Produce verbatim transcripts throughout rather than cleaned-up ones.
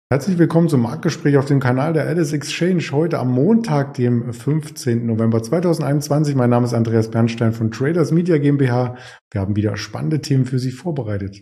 Herzlich willkommen zum Marktgespräch auf dem Kanal der Alice Exchange. Heute am Montag, dem fünfzehnten November zweitausendeinundzwanzig. Mein Name ist Andreas Bernstein von Traders Media GmbH. Wir haben wieder spannende Themen für Sie vorbereitet.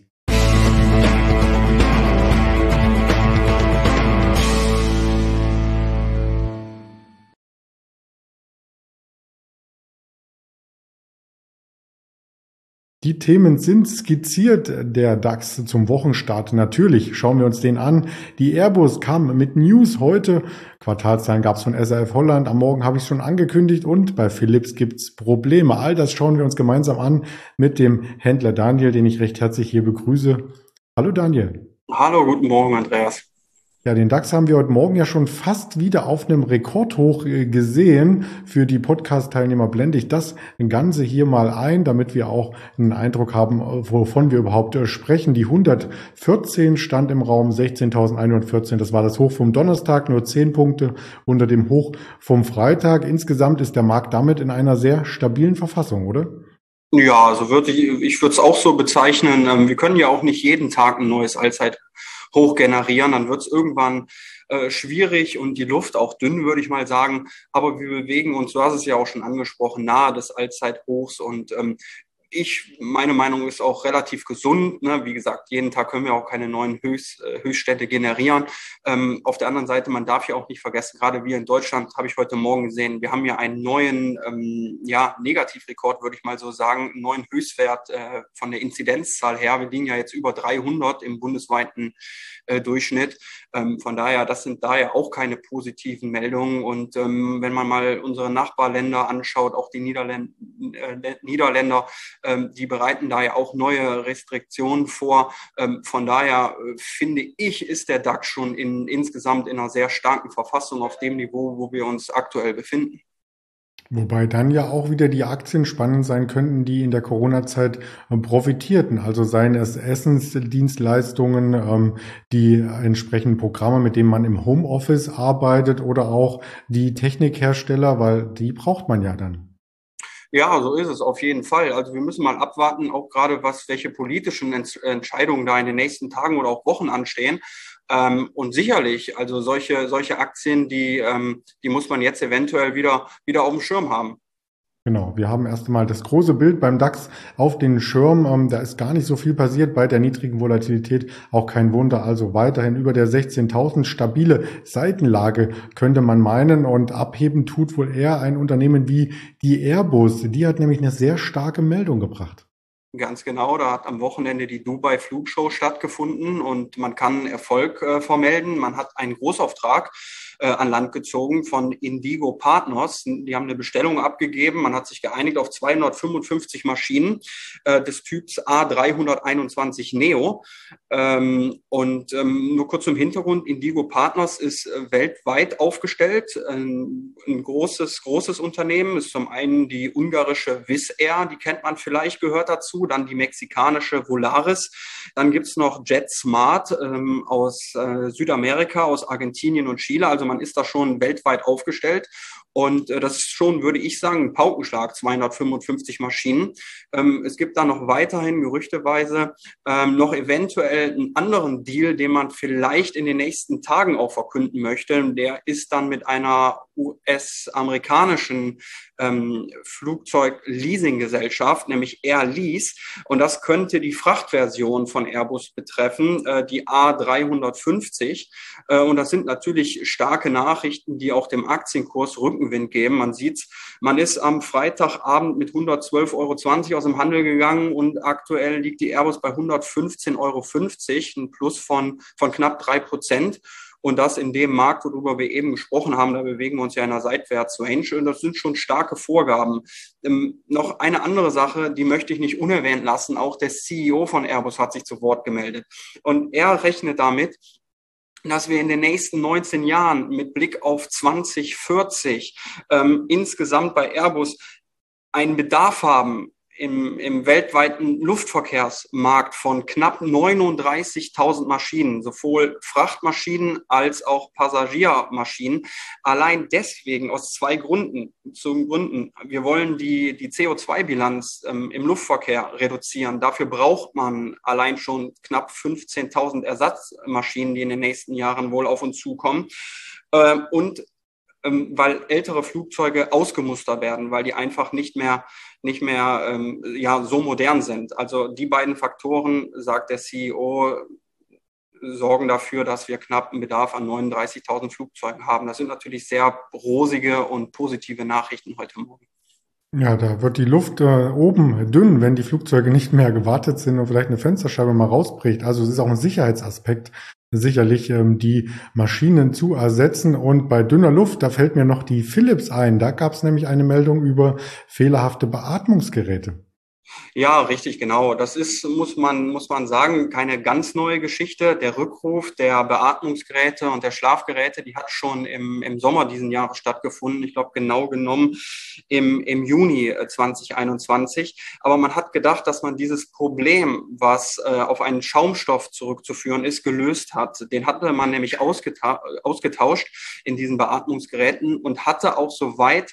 Die Themen sind skizziert, der DAX zum Wochenstart. Natürlich schauen wir uns den an. Die Airbus kam mit News heute. Quartalszahlen gab es von S A F Holland. Am Morgen habe ich es schon angekündigt. Und bei Philips gibt es Probleme. All das schauen wir uns gemeinsam an mit dem Händler Daniel, den ich recht herzlich hier begrüße. Hallo Daniel. Hallo, guten Morgen, Andreas. Ja, den DAX haben wir heute Morgen ja schon fast wieder auf einem Rekordhoch gesehen. Für die Podcast-Teilnehmer blende ich das Ganze hier mal ein, damit wir auch einen Eindruck haben, wovon wir überhaupt sprechen. Die hundertvierzehn stand im Raum, sechzehntausendeinhundertvierzehn, das war das Hoch vom Donnerstag, nur zehn Punkte unter dem Hoch vom Freitag. Insgesamt ist der Markt damit in einer sehr stabilen Verfassung, oder? Ja, also würde ich, ich würde es auch so bezeichnen. Wir können ja auch nicht jeden Tag ein neues Allzeithoch generieren. Dann wird es irgendwann äh, schwierig und die Luft auch dünn, würde ich mal sagen. Aber wir bewegen uns, du hast es ja auch schon angesprochen, nahe des Allzeithochs und ähm, Ich, meine Meinung ist auch relativ gesund. Ne? Wie gesagt, jeden Tag können wir auch keine neuen Höchst, äh, Höchststände generieren. Ähm, auf der anderen Seite, man darf ja auch nicht vergessen, gerade wir in Deutschland, habe ich heute Morgen gesehen, wir haben ja einen neuen ähm, ja, Negativrekord, würde ich mal so sagen, einen neuen Höchstwert äh, von der Inzidenzzahl her. Wir liegen ja jetzt über dreihundert im bundesweiten äh, Durchschnitt. Ähm, von daher, das sind daher auch keine positiven Meldungen. Und ähm, wenn man mal unsere Nachbarländer anschaut, auch die Niederländ äh, Niederländer, die bereiten da ja auch neue Restriktionen vor. Von daher finde ich, ist der DAX schon in, insgesamt in einer sehr starken Verfassung auf dem Niveau, wo wir uns aktuell befinden. Wobei dann ja auch wieder die Aktien spannend sein könnten, die in der Corona-Zeit profitierten. Also seien es Essensdienstleistungen, die entsprechenden Programme, mit denen man im Homeoffice arbeitet oder auch die Technikhersteller, weil die braucht man ja dann. Ja, so ist es auf jeden Fall. Also wir müssen mal abwarten, auch gerade was, welche politischen Ent Entscheidungen da in den nächsten Tagen oder auch Wochen anstehen. Ähm, und sicherlich, also solche, solche Aktien, die, ähm, die muss man jetzt eventuell wieder, wieder auf dem Schirm haben. Genau, wir haben erst einmal das große Bild beim DAX auf den Schirm. Ähm, da ist gar nicht so viel passiert bei der niedrigen Volatilität. Auch kein Wunder. Also weiterhin über der sechzehntausend stabile Seitenlage könnte man meinen. Und abheben tut wohl eher ein Unternehmen wie die Airbus. Die hat nämlich eine sehr starke Meldung gebracht. Ganz genau, da hat am Wochenende die Dubai Flugshow stattgefunden und man kann Erfolg äh, vermelden. Man hat einen Großauftrag äh, an Land gezogen von Indigo Partners. Die haben eine Bestellung abgegeben. Man hat sich geeinigt auf zweihundertfünfundfünfzig Maschinen äh, des Typs A dreihunderteinundzwanzig Neo. Ähm, und ähm, nur kurz zum Hintergrund, Indigo Partners ist äh, weltweit aufgestellt. Ein, ein großes, großes Unternehmen ist zum einen die ungarische Wizz Air, die kennt man vielleicht, gehört dazu. Dann die mexikanische Volaris. Dann gibt's noch JetSmart ähm, aus äh, Südamerika, aus Argentinien und Chile. Also man ist da schon weltweit aufgestellt. Und äh, das ist schon, würde ich sagen, ein Paukenschlag, zweihundertfünfundfünfzig Maschinen. Ähm, es gibt da noch weiterhin gerüchteweise ähm, noch eventuell einen anderen Deal, den man vielleicht in den nächsten Tagen auch verkünden möchte. Der ist dann mit einer U S-amerikanischen ähm, Flugzeug-Leasing-Gesellschaft, nämlich Air Lease. Und das könnte die Frachtversion von Airbus betreffen, äh, die A dreihundertfünfzig. Äh, und das sind natürlich starke Nachrichten, die auch dem Aktienkurs Rückenwind geben. Man sieht's, man ist am Freitagabend mit hundertzwölf Euro zwanzig aus dem Handel gegangen und aktuell liegt die Airbus bei hundertfünfzehn Euro fünfzig, ein Plus von, von knapp drei Prozent. Und das in dem Markt, worüber wir eben gesprochen haben, da bewegen wir uns ja in einer Seitwärts-Range. Und das sind schon starke Vorgaben. Ähm, noch eine andere Sache, die möchte ich nicht unerwähnt lassen. Auch der C E O von Airbus hat sich zu Wort gemeldet. Und er rechnet damit, dass wir in den nächsten neunzehn Jahren mit Blick auf zwanzig vierzig ähm, insgesamt bei Airbus einen Bedarf haben im, im weltweiten Luftverkehrsmarkt von knapp neununddreißigtausend Maschinen, sowohl Frachtmaschinen als auch Passagiermaschinen. Allein deswegen aus zwei Gründen. Zum Gründen, wir wollen die, die C O zwei Bilanz ähm, im Luftverkehr reduzieren. Dafür braucht man allein schon knapp fünfzehntausend Ersatzmaschinen, die in den nächsten Jahren wohl auf uns zukommen. Ähm, und weil ältere Flugzeuge ausgemustert werden, weil die einfach nicht mehr, nicht mehr ähm, ja, so modern sind. Also die beiden Faktoren, sagt der C E O, sorgen dafür, dass wir knapp einen Bedarf an neununddreißigtausend Flugzeugen haben. Das sind natürlich sehr rosige und positive Nachrichten heute Morgen. Ja, da wird die Luft äh, oben dünn, wenn die Flugzeuge nicht mehr gewartet sind und vielleicht eine Fensterscheibe mal rausbricht. Also es ist auch ein Sicherheitsaspekt, sicherlich ähm, die Maschinen zu ersetzen. Und bei dünner Luft, da fällt mir noch die Philips ein. Da gab es nämlich eine Meldung über fehlerhafte Beatmungsgeräte. Ja, richtig, genau. Das ist, muss man, muss man sagen, keine ganz neue Geschichte. Der Rückruf der Beatmungsgeräte und der Schlafgeräte, die hat schon im, im Sommer diesen Jahres stattgefunden. Ich glaube, genau genommen im, im Juni zweitausendeinundzwanzig. Aber man hat gedacht, dass man dieses Problem, was äh, auf einen Schaumstoff zurückzuführen ist, gelöst hat. Den hatte man nämlich ausgeta- ausgetauscht in diesen Beatmungsgeräten und hatte auch soweit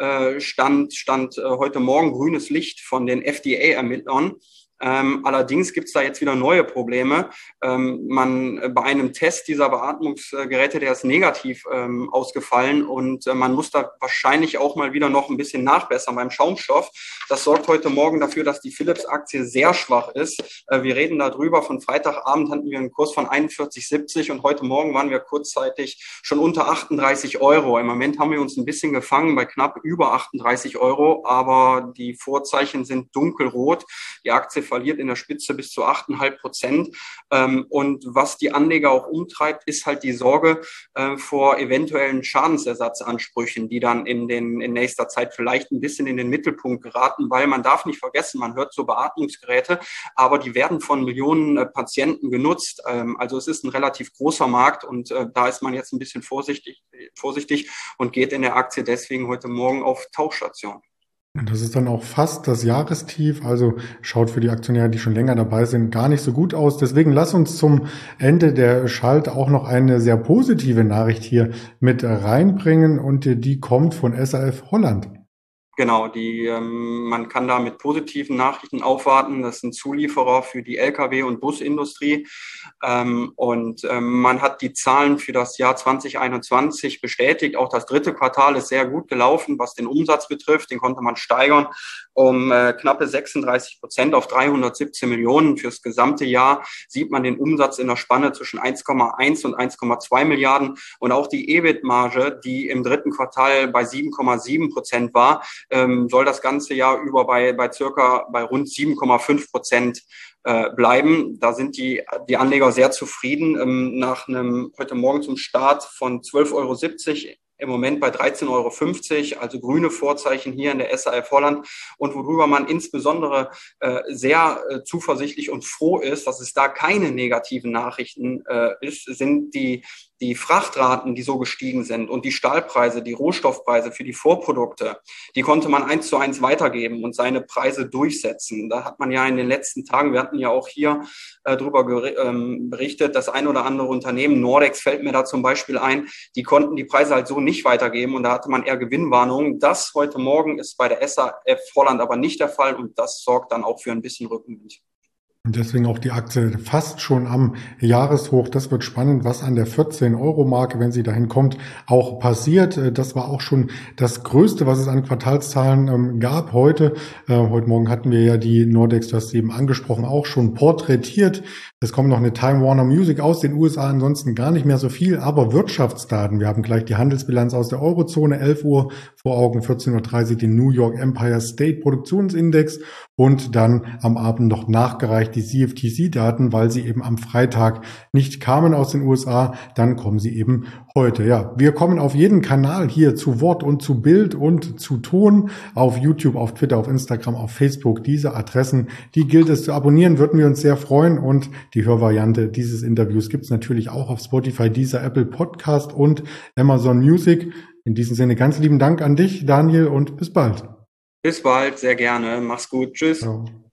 Stand, stand heute Morgen grünes Licht von den F D A-Ermittlern. Ähm, allerdings gibt es da jetzt wieder neue Probleme. Ähm, man bei einem Test dieser Beatmungsgeräte, der ist negativ ähm, ausgefallen und äh, man muss da wahrscheinlich auch mal wieder noch ein bisschen nachbessern beim Schaumstoff. Das sorgt heute Morgen dafür, dass die Philips-Aktie sehr schwach ist. Äh, wir reden darüber. Von Freitagabend hatten wir einen Kurs von einundvierzig siebzig und heute Morgen waren wir kurzzeitig schon unter achtunddreißig Euro. Im Moment haben wir uns ein bisschen gefangen bei knapp über achtunddreißig Euro, aber die Vorzeichen sind dunkelrot. Die Aktie verliert in der Spitze bis zu acht Komma fünf Prozent. Ähm, und was die Anleger auch umtreibt, ist halt die Sorge äh, vor eventuellen Schadensersatzansprüchen, die dann in, den, in nächster Zeit vielleicht ein bisschen in den Mittelpunkt geraten, weil man darf nicht vergessen, man hört so Beatmungsgeräte, aber die werden von Millionen äh, Patienten genutzt. Ähm, also es ist ein relativ großer Markt und äh, da ist man jetzt ein bisschen vorsichtig, vorsichtig und geht in der Aktie deswegen heute Morgen auf Tauchstation. Das ist dann auch fast das Jahrestief, also schaut für die Aktionäre, die schon länger dabei sind, gar nicht so gut aus. Deswegen lass uns zum Ende der Schalt auch noch eine sehr positive Nachricht hier mit reinbringen und die kommt von S A F Holland. Genau, die, ähm, man kann da mit positiven Nachrichten aufwarten. Das sind Zulieferer für die L K W- und Busindustrie. Ähm, und ähm, man hat die Zahlen für das Jahr zweitausendeinundzwanzig bestätigt. Auch das dritte Quartal ist sehr gut gelaufen, was den Umsatz betrifft. Den konnte man steigern um äh, knappe sechsunddreißig Prozent auf dreihundertsiebzehn Millionen. Fürs gesamte Jahr sieht man den Umsatz in der Spanne zwischen eins Komma eins und eins Komma zwei Milliarden. Und auch die E B I T-Marge, die im dritten Quartal bei sieben Komma sieben Prozent war, ähm, soll das ganze Jahr über bei, bei circa bei rund sieben Komma fünf Prozent äh, bleiben. Da sind die, die Anleger sehr zufrieden. Ähm, nach einem heute Morgen zum Start von zwölf Euro siebzig im Moment bei dreizehn Euro fünfzig, also grüne Vorzeichen hier in der S A F Holland. Und worüber man insbesondere äh, sehr äh, zuversichtlich und froh ist, dass es da keine negativen Nachrichten äh, ist, sind die die Frachtraten, die so gestiegen sind und die Stahlpreise, die Rohstoffpreise für die Vorprodukte, die konnte man eins zu eins weitergeben und seine Preise durchsetzen. Da hat man ja in den letzten Tagen, wir hatten ja auch hier äh, drüber ger- ähm, berichtet, das ein oder andere Unternehmen, Nordex fällt mir da zum Beispiel ein, die konnten die Preise halt so nicht weitergeben und da hatte man eher Gewinnwarnungen. Das heute Morgen ist bei der S A F Holland aber nicht der Fall und das sorgt dann auch für ein bisschen Rückenwind. Und deswegen auch die Aktie fast schon am Jahreshoch. Das wird spannend, was an der vierzehn-Euro-Marke, wenn sie dahin kommt, auch passiert. Das war auch schon das Größte, was es an Quartalszahlen ähm, gab heute. Äh, heute Morgen hatten wir ja die Nordex, du hast sie eben angesprochen, auch schon porträtiert. Es kommt noch eine Time Warner Music aus den U S A, ansonsten gar nicht mehr so viel, aber Wirtschaftsdaten. Wir haben gleich die Handelsbilanz aus der Eurozone, elf Uhr vor Augen, vierzehn Uhr dreißig den New York Empire State Produktionsindex und dann am Abend noch nachgereicht die C F T C-Daten, weil sie eben am Freitag nicht kamen aus den U S A, dann kommen sie eben heute. Ja, wir kommen auf jeden Kanal hier zu Wort und zu Bild und zu Ton, auf YouTube, auf Twitter, auf Instagram, auf Facebook. Diese Adressen, die gilt es zu abonnieren, würden wir uns sehr freuen und die Hörvariante dieses Interviews gibt es natürlich auch auf Spotify, Deezer, Apple Podcast und Amazon Music. In diesem Sinne ganz lieben Dank an dich, Daniel, und bis bald. Bis bald, sehr gerne. Mach's gut. Tschüss. Ciao.